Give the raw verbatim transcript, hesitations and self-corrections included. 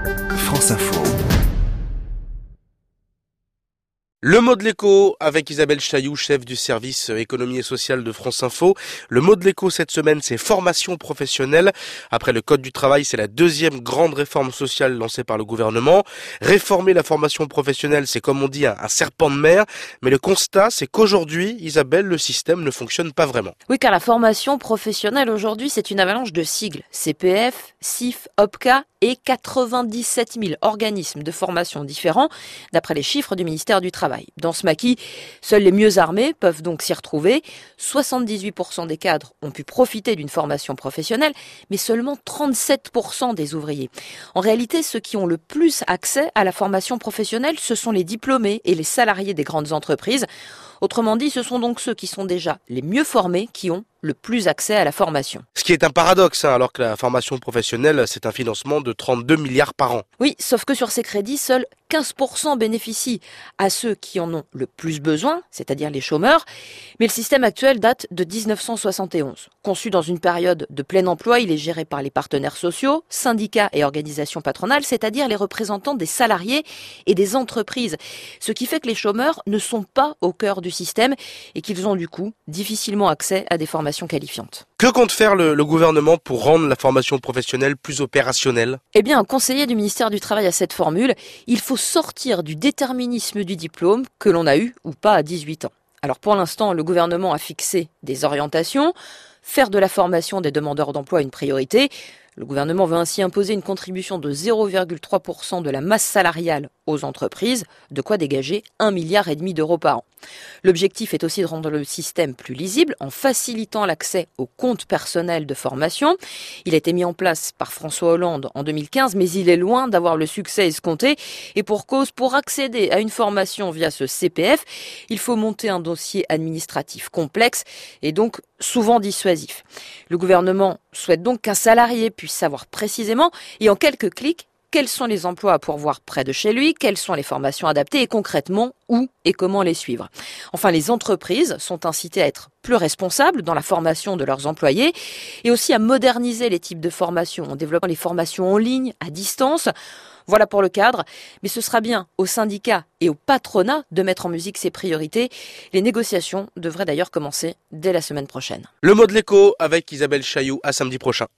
France Info. Le mot de l'écho avec Isabelle Chailloux, chef du service économie et social de France Info. Le mot de l'écho cette semaine, c'est formation professionnelle. Après le code du travail, c'est la deuxième grande réforme sociale lancée par le gouvernement. Réformer la formation professionnelle, c'est comme on dit un, un serpent de mer. Mais le constat, c'est qu'aujourd'hui, Isabelle, le système ne fonctionne pas vraiment. Oui, car la formation professionnelle aujourd'hui, c'est une avalanche de sigles. C P F, S I F, O P C A et quatre-vingt-dix-sept mille organismes de formation différents, d'après les chiffres du ministère du Travail. Dans ce maquis, seuls les mieux armés peuvent donc s'y retrouver. soixante-dix-huit pour cent des cadres ont pu profiter d'une formation professionnelle, mais seulement trente-sept pour cent des ouvriers. En réalité, ceux qui ont le plus accès à la formation professionnelle, ce sont les diplômés et les salariés des grandes entreprises. Autrement dit, ce sont donc ceux qui sont déjà les mieux formés qui ont le plus accès à la formation. Ce qui est un paradoxe, hein, alors que la formation professionnelle, c'est un financement de trente-deux milliards par an. Oui, sauf que sur ces crédits, seuls quinze pour cent bénéficient à ceux qui en ont le plus besoin, c'est-à-dire les chômeurs. Mais le système actuel date de dix-neuf cent soixante et onze. Conçu dans une période de plein emploi, il est géré par les partenaires sociaux, syndicats et organisations patronales, c'est-à-dire les représentants des salariés et des entreprises. Ce qui fait que les chômeurs ne sont pas au cœur du système et qu'ils ont du coup difficilement accès à des formations qualifiantes. Que compte faire le, le gouvernement pour rendre la formation professionnelle plus opérationnelle ? Eh bien, un conseiller du ministère du Travail a cette formule. Il faut sortir du déterminisme du diplôme, que l'on a eu ou pas à dix-huit ans. Alors pour l'instant, le gouvernement a fixé des orientations, faire de la formation des demandeurs d'emploi une priorité. Le gouvernement veut ainsi imposer une contribution de zéro virgule trois pour cent de la masse salariale aux entreprises, de quoi dégager un milliard et demi d'euros par an. L'objectif est aussi de rendre le système plus lisible en facilitant l'accès au compte personnel de formation. Il a été mis en place par François Hollande en deux mille quinze, mais il est loin d'avoir le succès escompté. Et pour cause, pour accéder à une formation via ce C P F, il faut monter un dossier administratif complexe et donc souvent dissuasif. Le gouvernement souhaite donc qu'un salarié puisse savoir précisément et en quelques clics quels sont les emplois à pourvoir près de chez lui, quelles sont les formations adaptées et concrètement où et comment les suivre. Enfin, les entreprises sont incitées à être plus responsables dans la formation de leurs employés et aussi à moderniser les types de formations en développant les formations en ligne, à distance. Voilà pour le cadre, mais ce sera bien aux syndicats et au patronat de mettre en musique ses priorités. Les négociations devraient d'ailleurs commencer dès la semaine prochaine. Le mot de l'écho avec Isabelle Chailloux, à samedi prochain.